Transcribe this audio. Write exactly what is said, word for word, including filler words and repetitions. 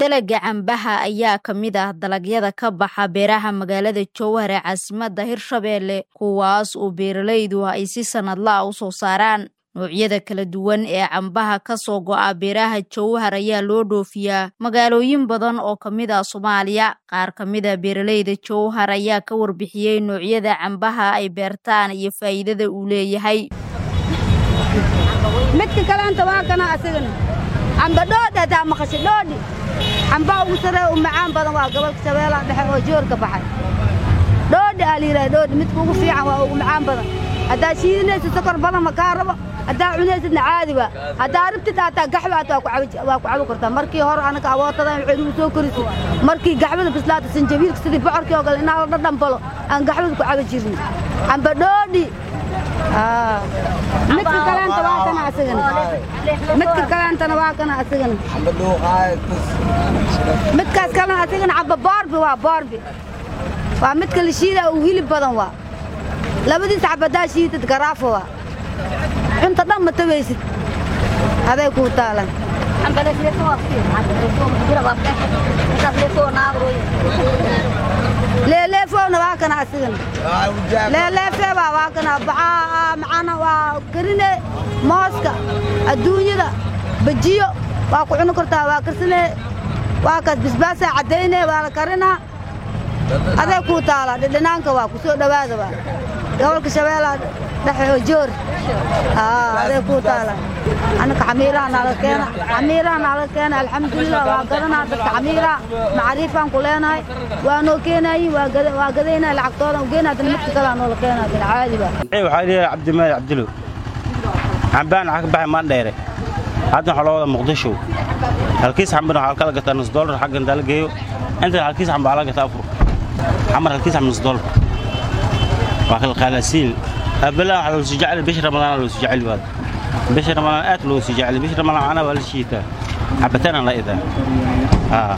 Dalagga cambaha ayaa ka mid ah dalagyada ka baxa beeraha magaalada Jowhar ee caasimadda Hirshabelle kuwaas oo beeralaydu ay si sanadle ah u soo saaraan. Noocyada kala duwan ee cambaha ka soo go'a beeraha Jowhar ayaa loo dhoofiyaa magaalooyin badan oo ka mid ah Soomaaliya. Qaar ka mid ah beeralayda Jowhar ayaa ka warbixiyay noocyada cambaha ay beertaan iyo faa'iidada uu leeyahay. midka kale anta waa kana asagana amba dhoodha taa maqasho dhoodhi amba ugu sare u macaan badan waa gobolka Shabeellaha dhexe oo joorka baxay dhoodhi aliira dhoodhi midka ugu fiican waa ugu macaan badan hadaa shiidinaysa sokor badan ma ka rabo hadaa cunaysid caadi ba hadaa rabtid ata gaxwa ata ku cabi waa ku cabi kartaa markii hore anaga awootada waxay ugu soo korisay markii gaxwada bislaata sanjabiilka sidii bocorkii oo kale inaa la dhambalo aan gaxwada ku cabi jirin amba dhoodhi آه متك كلام تواكنا أسجن متك كلام تواكنا أسجن متك كلام أسجن عب باربي وا باربي ومتك الشيء وهيل بدن وا لابد تعبدا شيء تتقرافه وا أنت ضم تبيست هذا يكون تالا عم بلاش ليسوا كثير عم بلاش كثير وابك كثير ليسوا ناقروي لا لا فونا واكنا أسجن لا لا فيها واكنا بع معنا وكرنا ماسكة الدنيا ده بجيو واقعنا كرتا واكرسنا واكس بس بس عدينا واكرنا هذا كوتالا لنانك واكسو دواء دواء قبل كشبيلة ده جور آه هذا كوتالا أنا كعميرة أنا لكنا عميرة أنا لكنا الحمد لله واقرنا بس عميرة معرفة كلنا وأنا كنا واقدينا العقدان وجينا تلمت كلام ولا كنا بالعادي بقى. أيوة حالي عبد الملك عبد الله عم بان عقبه ما نديره هذا حلوة مقدشو هالكيس عم بنا هالكلا قطع نص دولار حق ندلقيه أنت هالكيس عم بعلاقة أفرو عمر هالكيس عم نص دولار واخل خالسين أبلا على سجعل بشر رمضان لو سجعل بعد بشر رمضان أكلوا سجعل بشر رمضان أنا ولا شيء تا حبتنا لا إذا آه